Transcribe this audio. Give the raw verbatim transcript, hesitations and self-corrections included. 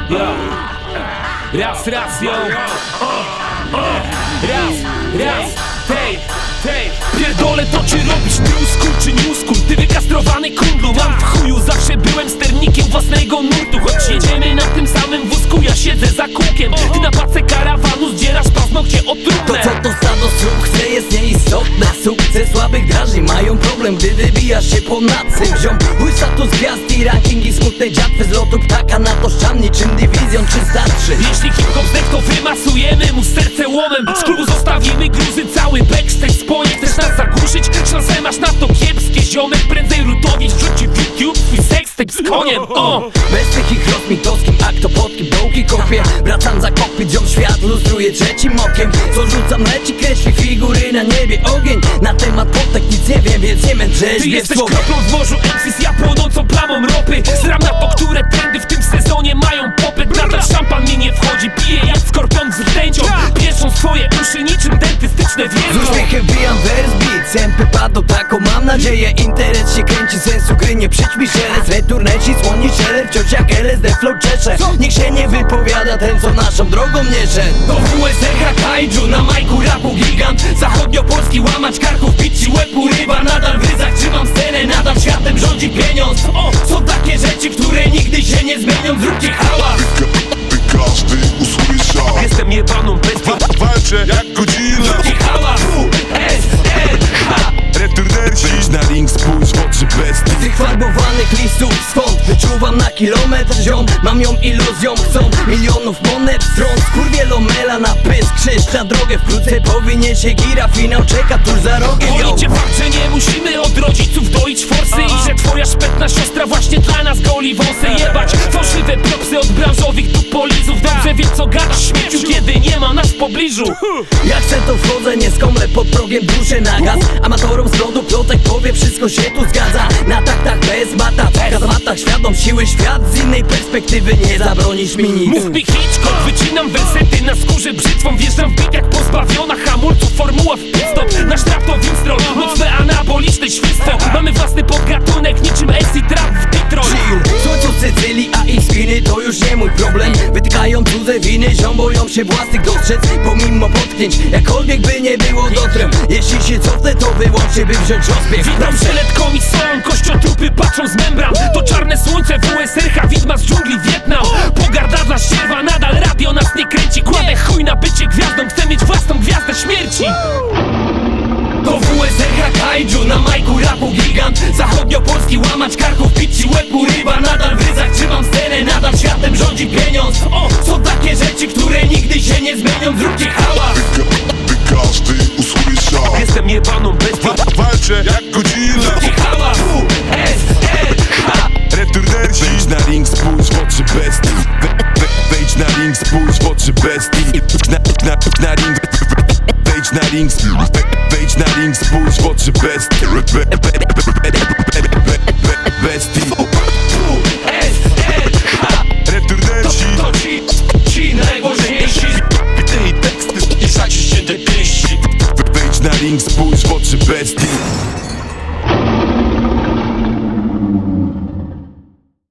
Raz, raz, yo. Raz, raz, tej, tej. Pierdolę to czy robisz newschool czy newschool. Ty wykastrowany kundlu. Mam w chuju, zawsze byłem sternikiem własnego nurtu. Choć jedziemy na tym samym wózku, ja siedzę za kółkiem. Ty na pace karawanu zdzierasz paznokcie otrudne. To co to stado słuch chce jest nieistotne. Sukces słabych drażni mają problem, gdy wybijasz się ponad sym. Ziom, chuj status gwiazd i rankingi smutnej dziatwy. Z lotu ptaka na to ścian niczym dywizjon czy starszy. Jeśli hip-hop zdech, to wymasujemy mu serce łomem. Z klubu zostawimy gruzy, cały backstage spoje. Chcesz nas zagłuszyć? Szansę masz na to kiepskie. Ziomek prędzej Rutowicz rzuci w YouTube swój sextape z koniem. O! Bez tych ich rozmitowskim aktopodki dołki kopię. Wracam za kokpit, ziom świat lustruje trzecim okiem. Co rzucam leci, kreśli figury na niebie. Ogień, na temat potek nic nie wiem, więc nie mędrzę. Ty jesteś kroplą w morzu M C z ja płonącą plamą ropy. Zram na to, które trendy w tym sezonie mają popyt. Nadal szampan mi nie wchodzi, piję jak skorpion z rtęcią. Pieszą swoje uszy niczym dentystyczne Z wiertło. uśmiechem wyjam wers beat, sępy padł taką mam nadzieję. Interes się kręci, sensu gry nie przyćmi szelest. Returneci słoni szeler, wciąż jak L S D flow czesze. Niech się nie wypowiada ten co naszą drogą nie szedł. To W S R gra kaiju, na majku rapu gigant. Zachodniopolski łamacz karków, bić ci łeb urywa. Nadal w ryzach trzymam scenę, nadal światem rządzi pieniądz. O, są takie rzeczy, które nigdy się nie zmienią. Zróbcie hałas. By każdy usłyszał. Jestem jebaną bestią. Walczę jak Godzilla. Zróbcie hałas. W S R H. Returnersi. Wejdź na link, spójrz w oczy bestii. Z tych farbowanych listów skąd wyczuwam na kilometr ziom. Mam ją iluzją, chcą milionów monet stron. Skurwielomela na pysk, krzyż na drogę. Wkrótce powinie się gira, finał czeka tuż za rogiem. Boli cię fakt, że nie musimy od rodziców doić forsy. I że twoja szpetna siostra właśnie dla nas goli wąsy. Jebać fałszywe propsy od branżowych dupolizów. Dobrze wie co gadasz śmieciu, kiedy nie ma nas w pobliżu. Jak chcę to wchodzę, nie skomlę pod progiem duszę na gaz. Amatorom z lodu plotek powie, wszystko się tu zgadza. Na taktach bez mata, w kazmatach świadom siły świat. Z innej perspektywy nie zabronisz mi nic. Mów mi Hitchcock, wycinam wersety na skórze brzytwą. Wjeżdżam w bit jak pozbawiona hamulców, formuła w pitstop. Nasz trap to winstrol, mocne anaboliczne świństwo. Mamy własny podgatunek, niczym S C Trap w Detroit. Chill, słońcu Sycylii, a ich spiny to już nie mój problem. Wytykają cudze winy, ziom boją się własnych dostrzec. Pomimo potknięć, jakkolwiek by nie było dotrem. Jeśli się cofnę, to wyłącznie by wziąć rozbieg. Witam przeletką i są kościotrupy patrzą z membran. To czarne słońce W S R H, widma z dżungli Wietnam. Pogarda ścierwa, nadal radio nas nie kręci. Kładę chuj na bycie gwiazdą, chcę mieć własną gwiazdę śmierci. To W S R H kaiju, na majku rapu gigant. Zachodniopolski łamacz karków, bić ci łeb urywa. Nadal w ryzach trzymam scenę, nadal światem rządzi pieniądz. O, są takie rzeczy, które nigdy się nie zmienią. Zróbcie hałas. By każdy usłyszał. Jestem jebaną bestią. Walczę jak Godzilla. Zróbcie hałas. W S R H. Returnersi. Wejdź na link, spójrz w oczy bestii. We- we- Wejdź na link, spójrz w oczy bestii. Na, na, na link. Wejdź na link, wejdź na link, spójrz w oczy bestii.